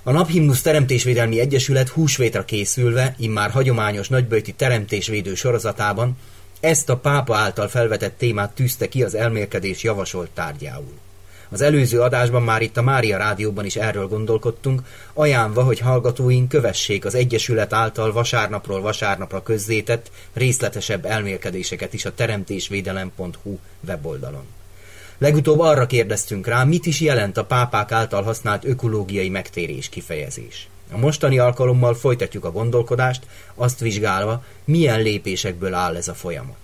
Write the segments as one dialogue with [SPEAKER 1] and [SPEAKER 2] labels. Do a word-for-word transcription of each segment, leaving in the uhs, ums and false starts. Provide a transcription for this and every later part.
[SPEAKER 1] A Naphimnusz Teremtésvédelmi Egyesület húsvétra készülve, immár hagyományos nagyböjti teremtésvédő sorozatában ezt a pápa által felvetett témát tűzte ki az elmélkedés javasolt tárgyául. Az előző adásban már itt a Mária Rádióban is erről gondolkodtunk, ajánlva, hogy hallgatóink kövessék az Egyesület által vasárnapról vasárnapra közzétett részletesebb elmélkedéseket is a teremtésvédelem pont hu weboldalon. Legutóbb arra kérdeztünk rá, mit is jelent a pápák által használt ökológiai megtérés kifejezés. A mostani alkalommal folytatjuk a gondolkodást, azt vizsgálva, milyen lépésekből áll ez a folyamat.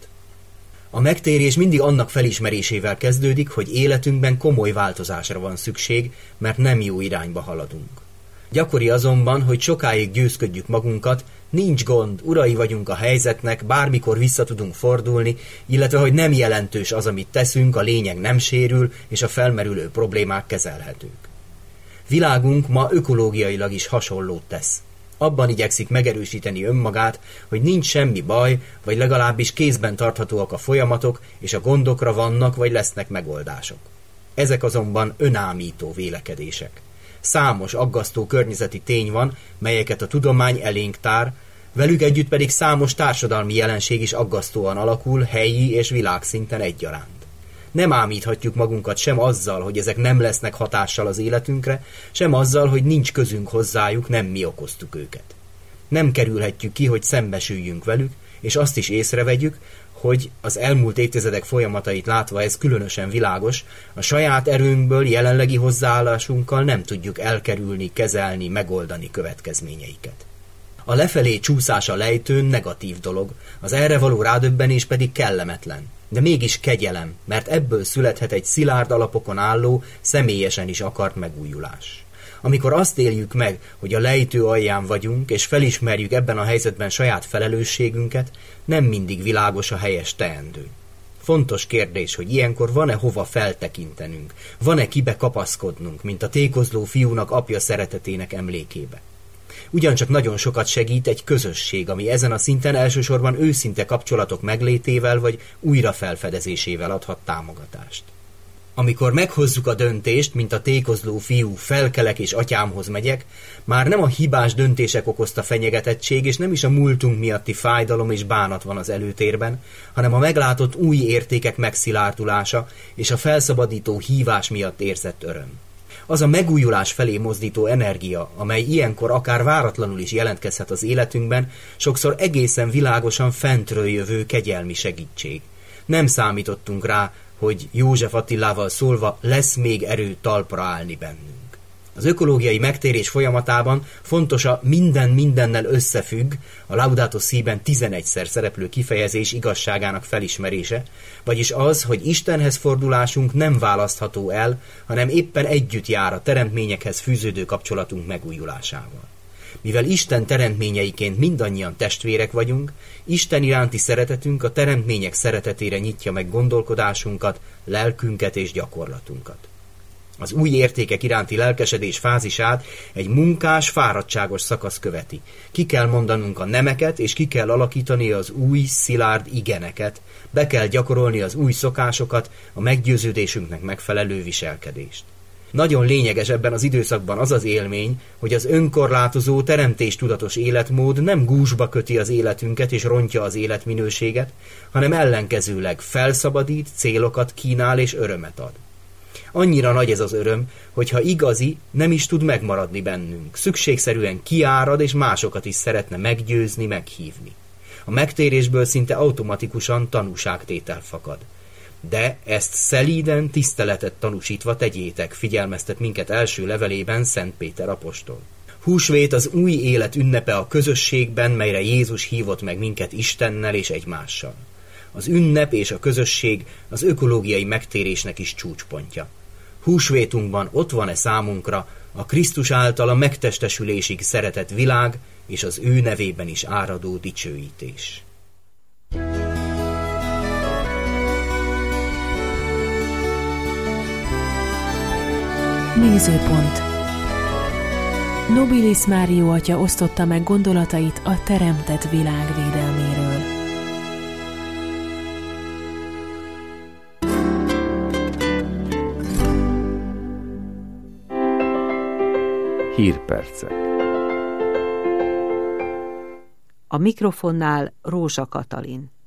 [SPEAKER 1] A megtérés mindig annak felismerésével kezdődik, hogy életünkben komoly változásra van szükség, mert nem jó irányba haladunk. Gyakori azonban, hogy sokáig győzködjük magunkat, nincs gond, urai vagyunk a helyzetnek, bármikor vissza tudunk fordulni, illetve hogy nem jelentős az, amit teszünk, a lényeg nem sérül, és a felmerülő problémák kezelhetők. Világunk ma ökológiailag is hasonlót tesz. Abban igyekszik megerősíteni önmagát, hogy nincs semmi baj, vagy legalábbis kézben tarthatóak a folyamatok, és a gondokra vannak vagy lesznek megoldások. Ezek azonban önámító vélekedések. Számos aggasztó környezeti tény van, melyeket a tudomány elénk tár, velük együtt pedig számos társadalmi jelenség is aggasztóan alakul helyi és világszinten egyaránt. Nem ámíthatjuk magunkat sem azzal, hogy ezek nem lesznek hatással az életünkre, sem azzal, hogy nincs közünk hozzájuk, nem mi okoztuk őket. Nem kerülhetjük ki, hogy szembesüljünk velük, és azt is észrevegyük, hogy az elmúlt évtizedek folyamatait látva ez különösen világos, a saját erőnkből, jelenlegi hozzáállásunkkal nem tudjuk elkerülni, kezelni, megoldani következményeiket. A lefelé csúszás a lejtőn negatív dolog, az erre való rádöbbenés pedig kellemetlen, de mégis kegyelem, mert ebből születhet egy szilárd alapokon álló, személyesen is akart megújulás. Amikor azt éljük meg, hogy a lejtő alján vagyunk, és felismerjük ebben a helyzetben saját felelősségünket, nem mindig világos a helyes teendő. Fontos kérdés, hogy ilyenkor van-e hova feltekintenünk, van-e kibe kapaszkodnunk, mint a tékozló fiúnak apja szeretetének emlékébe. Ugyancsak nagyon sokat segít egy közösség, ami ezen a szinten elsősorban őszinte kapcsolatok meglétével vagy újrafelfedezésével adhat támogatást. Amikor meghozzuk a döntést, mint a tékozló fiú, felkelek és atyámhoz megyek, már nem a hibás döntések okozta fenyegetettség, és nem is a múltunk miatti fájdalom és bánat van az előtérben, hanem a meglátott új értékek megszilárdulása és a felszabadító hívás miatt érzett öröm. Az a megújulás felé mozdító energia, amely ilyenkor akár váratlanul is jelentkezhet az életünkben, sokszor egészen világosan fentről jövő kegyelmi segítség. Nem számítottunk rá, hogy József Attilával szólva lesz még erő talpra állni bennünk. Az ökológiai megtérés folyamatában fontos a minden mindennel összefügg, a Laudato Si-ben tizenegyszer szereplő kifejezés igazságának felismerése, vagyis az, hogy Istenhez fordulásunk nem választható el, hanem éppen együtt jár a teremtményekhez fűződő kapcsolatunk megújulásával. Mivel Isten teremtményeiként mindannyian testvérek vagyunk, Isten iránti szeretetünk a teremtmények szeretetére nyitja meg gondolkodásunkat, lelkünket és gyakorlatunkat. Az új értékek iránti lelkesedés fázisát egy munkás, fáradtságos szakasz követi. Ki kell mondanunk a nemeket, és ki kell alakítani az új, szilárd igeneket, be kell gyakorolni az új szokásokat, a meggyőződésünknek megfelelő viselkedést. Nagyon lényeges ebben az időszakban az az élmény, hogy az önkorlátozó, teremtéstudatos életmód nem gúzsba köti az életünket és rontja az életminőséget, hanem ellenkezőleg felszabadít, célokat kínál és örömet ad. Annyira nagy ez az öröm, hogyha igazi, nem is tud megmaradni bennünk. Szükségszerűen kiárad, és másokat is szeretne meggyőzni, meghívni. A megtérésből szinte automatikusan tanúságtétel fakad. De ezt szelíden, tiszteletet tanúsítva tegyétek, figyelmeztet minket első levelében Szent Péter apostol. Húsvét az új élet ünnepe a közösségben, melyre Jézus hívott meg minket Istennel és egymással. Az ünnep és a közösség az ökológiai megtérésnek is csúcspontja. Húsvétunkban ott van-e számunkra a Krisztus által a megtestesülésig szeretett világ és az ő nevében is áradó dicsőítés.
[SPEAKER 2] Nézőpont. Nobilis Mário atya osztotta meg gondolatait a teremtett világ védelméről.
[SPEAKER 3] Hírpercek.
[SPEAKER 4] A mikrofonnál Rózsa Katalin.